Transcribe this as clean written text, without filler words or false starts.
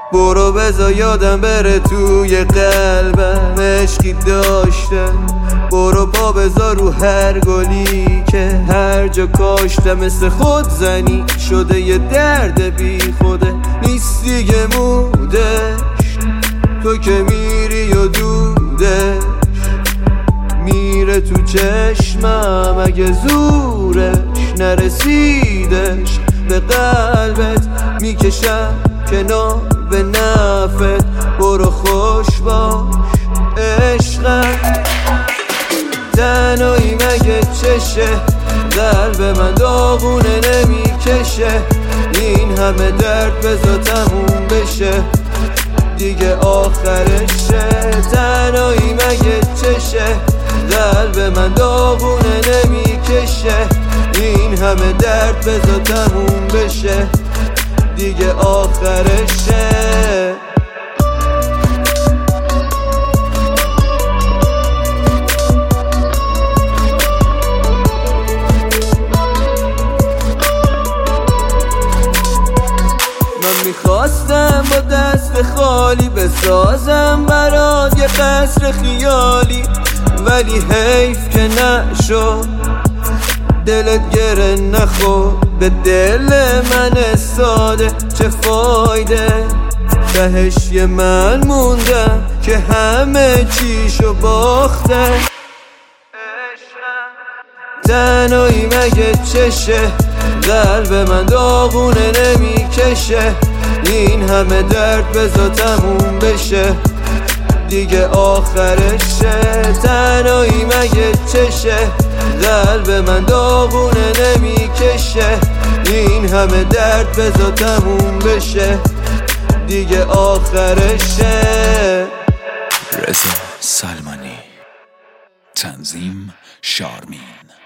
برو بذار یادم بره توی قلبم عشقی داشتم. برو پا بذار رو هر گلی که هر جا کاشتم. مثل خود زنی شده یه درد بی خوده، نیست دیگه مودش. تو که میری و دودش میره تو چشمم، اگه زورش نرسیدش به قلبت میکشم کنار به نفت. برو خوش باش عشقم. تنهایی مگه چشه، قلب من داغونه نمیکشه. این همه درد بذار تموم بشه دیگه آخرشه. تنهایی مگه چشه، قلب من داغونه نمیکشه. این همه درد بذار تموم بشه دیگه آخرشه. میخواستم با دست خالی بسازم برات یه قصر خیالی، ولی حیف که نشد. دلت گره نخورد به دل من ساده، چه فایده. تهش یه من موندم که همه چیشو باخته. تنهایی مگه چشه، قلب من داغونه نمیکشه. این همه درد بذار تموم بشه دیگه آخرشه. تنهایی مگه چشه، قلب من داغونه نمیکشه. این همه درد بذار تموم بشه دیگه آخرشه. رضا سلمانی، تنظیم شارمین.